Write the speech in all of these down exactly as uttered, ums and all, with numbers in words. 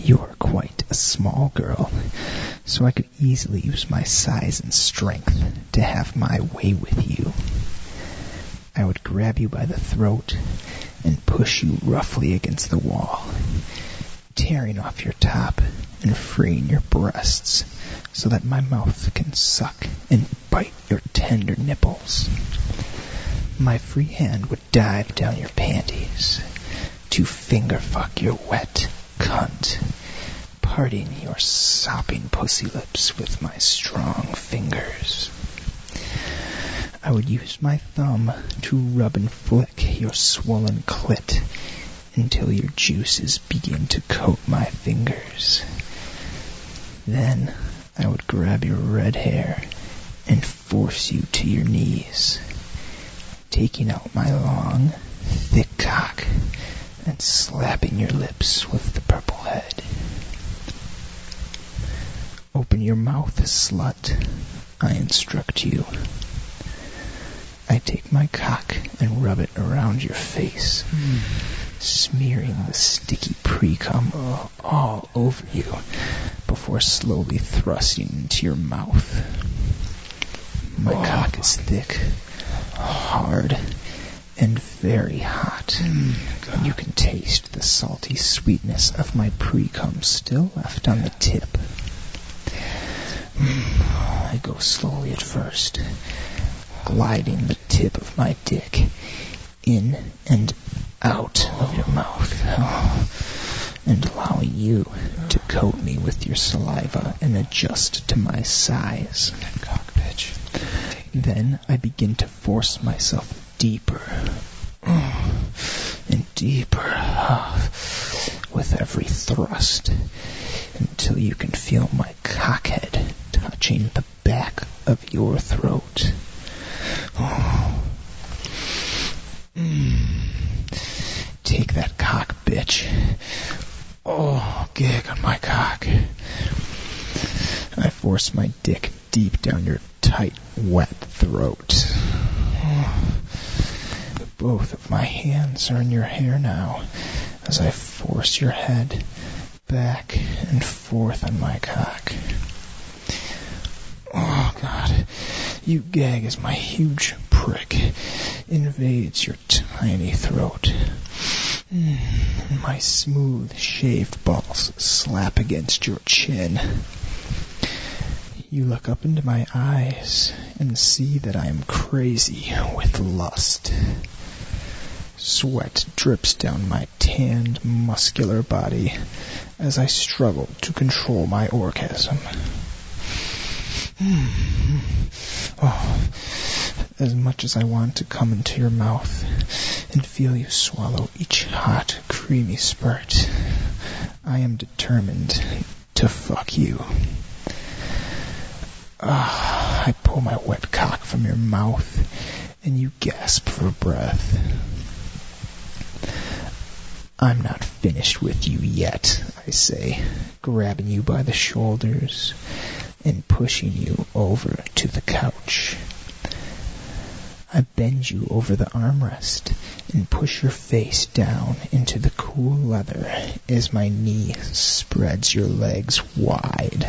You are quite a small girl, so I could easily use my size and strength to have my way with you. I would grab you by the throat and push you roughly against the wall, tearing off your top and freeing your breasts so that my mouth can suck and bite your tender nipples. My free hand would dive down your panties to finger fuck your wet cunt, parting your sopping pussy lips with my strong fingers. I would use my thumb to rub and flick your swollen clit until your juices begin to coat my fingers. Then I would grab your red hair and force you to your knees, taking out my long, thick cock and slapping your lips with the purple head. Open your mouth, slut, I instruct you. I take my cock and rub it around your face, mm. smearing the sticky pre-cum all over you before slowly thrusting into your mouth. My oh. cock is thick, hard, and very hot. Mm, you can taste the salty sweetness of my pre-cum still left on the tip. Mm, I go slowly at first, gliding the tip of my dick in and out of your mouth, oh, and allowing you to coat me with your saliva and adjust to my size. Cock, bitch. Then I begin to force myself deeper and deeper with every thrust until you can feel my cockhead touching the back of your throat. Oh. Mm. Take that cock, bitch. Oh, gig on my cock. I force my dick deep down your tight, wet throat. Oh. Both of my hands are in your hair now as I force your head back and forth on my cock. Oh, God. You gag as my huge prick invades your tiny throat. Mm, my smooth, shaved balls slap against your chin. You look up into my eyes and see that I am crazy with lust. Sweat drips down my tanned, muscular body as I struggle to control my orgasm. Mm. Oh, as much as I want to come into your mouth and feel you swallow each hot, creamy spurt, I am determined to fuck you. Ah, I pull my wet cock from your mouth and you gasp for breath. I'm not finished with you yet, I say, grabbing you by the shoulders and pushing you over to the couch. I bend you over the armrest and push your face down into the cool leather as my knee spreads your legs wide.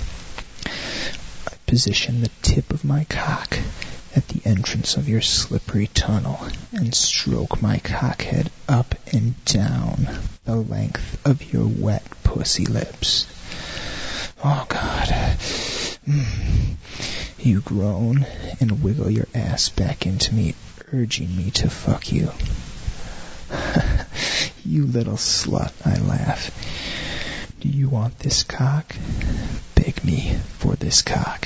I position the tip of my cock at the entrance of your slippery tunnel and stroke my cockhead up and down the length of your wet pussy lips. Oh, God. Mm. You groan and wiggle your ass back into me, urging me to fuck you. You little slut, I laugh. Do you want this cock? Beg me for this cock.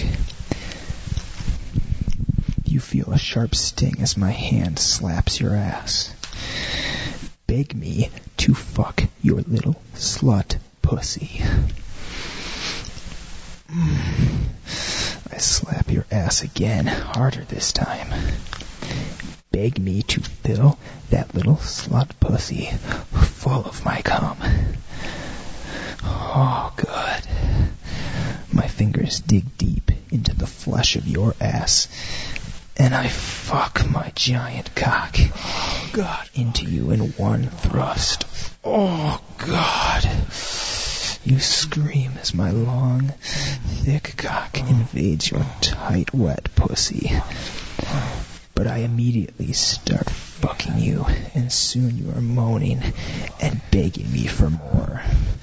You feel a sharp sting as my hand slaps your ass. Beg me to fuck your little slut pussy. I slap your ass again, harder this time. Beg me to fill that little slut pussy full of my cum. Oh, good. My fingers dig deep into the flesh of your ass, and I fuck my giant cock oh, God. into you in one thrust. Oh, God. You scream as my long, thick cock invades your tight, wet pussy. But I immediately start fucking you, and soon you are moaning and begging me for more.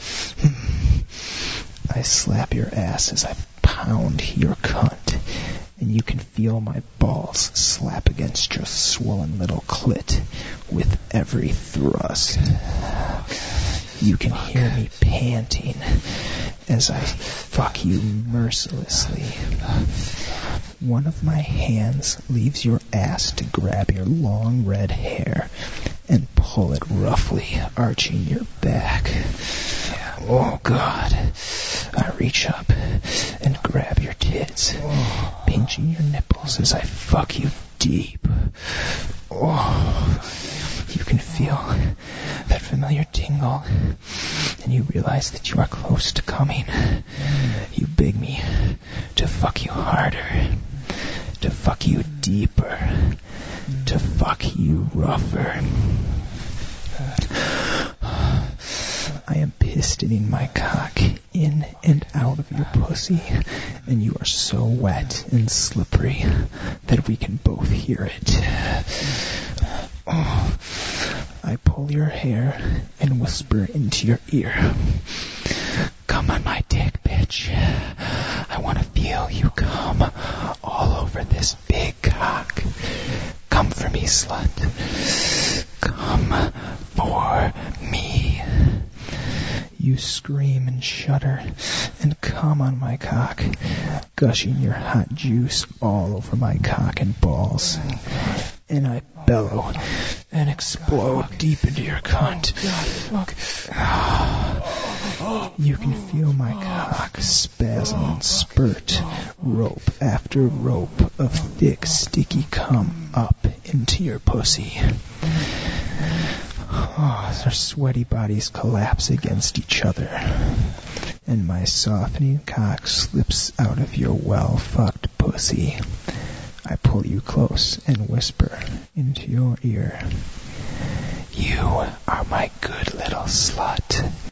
I slap your ass as I pound your cunt, and you can feel my balls slap against your swollen little clit with every thrust. You can hear me panting as I fuck you mercilessly. One of my hands leaves your ass to grab your long red hair and pull it roughly, arching your back. Oh, God. I reach up and grab your tits, pinching your nipples as I fuck you deep. Oh, you can feel that familiar tingle, and you realize that you are close to coming. You beg me to fuck you harder, to fuck you deeper, to fuck you rougher. I am pistoning my cock in and out of your pussy, and you are so wet and slippery that we can both hear it. Oh, I pull your hair and whisper into your ear. Come on my dick, bitch. I want to feel you come all over this big cock. Come for me, slut. Come for me. You scream and shudder and come on my cock, gushing your hot juice all over my cock and balls. And I bellow and explode deep into your cunt. You can feel my cock spasm and spurt, rope after rope of thick, sticky cum up into your pussy. Oh, their sweaty bodies collapse against each other, and my softening cock slips out of your well-fucked pussy. I pull you close and whisper into your ear, You are my good little slut.